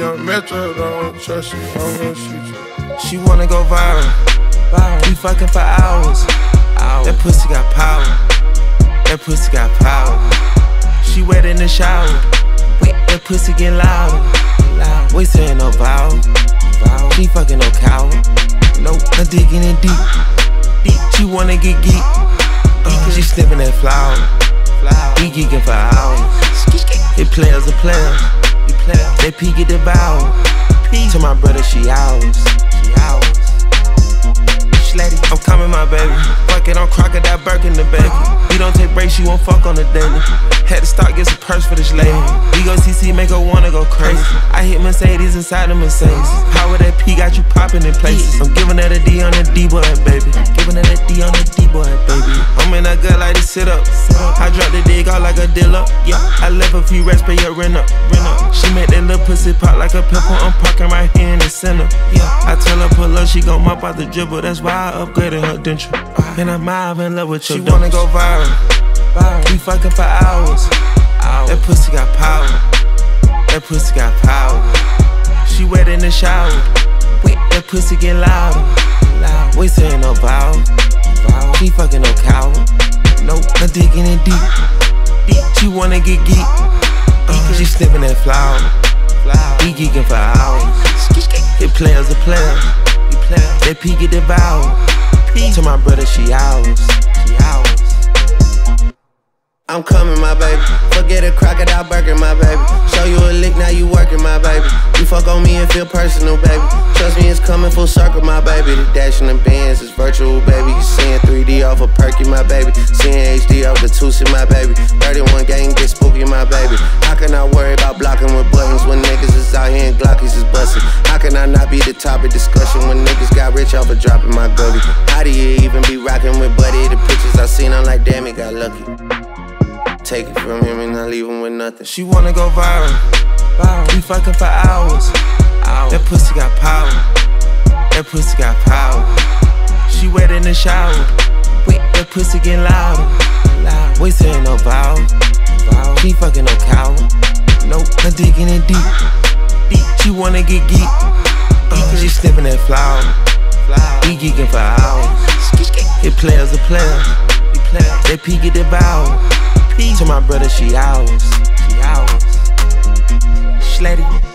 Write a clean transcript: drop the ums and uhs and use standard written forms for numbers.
young Metro, don't trust you, I'm gonna shoot you. She wanna go viral. We fucking for hours. That pussy got power. That pussy got power. She wet in the shower. That pussy get louder. We saying no vowel. She fucking no coward. Nope, I'm digging in deep. She wanna get geek. She sniffing that flower. We geeking for hours. It players are players. They peek at the bow. To my brother, she ours. I'm coming, my baby. Fuck it, I'm crocodile Birkin the baby. We don't take breaks, she won't fuck on the daily. Had to start, get some purse for this lady. We go CC, make her wanna go crazy. I hit Mercedes inside the Mercedes. Power that P got you popping in places. I'm giving her the D on the D-boy, baby. Giving her that D on the D-boy, baby. I'm in a gut like to sit up. I drop the dig out like a dealer. Yeah, I left a few rest, pay your rent up. She make that little pussy pop like a pimple. I'm parking right here in the center. Yeah, I tell her pull up, she gon' mop out the dribble. That's why I upgraded her denture. And I'm in love with you. She wanna go viral. We fucking for hours. That pussy got power. That pussy got power. She wet in the shower. That pussy get louder. We saying no vowel. She fucking no coward. Nope, I'm digging in deep. She wanna get geek. She sniffing that flower. We geeking for hours. It players are players. They peek at the bow. To my brother, she ours. I'm coming, my baby. Forget a crocodile Birkin, my baby. Show you a lick, now you working, my baby. You fuck on me and feel personal, baby. Trust me, it's coming full circle, my baby. The dash in the bands is virtual, baby. You seeing 3D off a perky, my baby. Seeing HD off the Tusi, my baby. 31 gang get spooky, my baby. How can I worry about blocking with buttons when niggas is out here and Glockies is busting? How can I not be the topic discussion when niggas got rich off of dropping my gully? How do you even be rocking with Buddy? The pictures I seen, I'm like, damn, he got lucky. Take it from him and I leave him with nothing. She wanna go viral. We fucking for hours. That pussy got power. That pussy got power. She wet in the shower. That pussy get louder. We saying no vowel. She fucking no coward. Nope, I'm digging in deep. She wanna get geek. She sniffing that flower. We geeking for hours. It players are players. They peek at the bow. To my brother, she ours. Sleddy.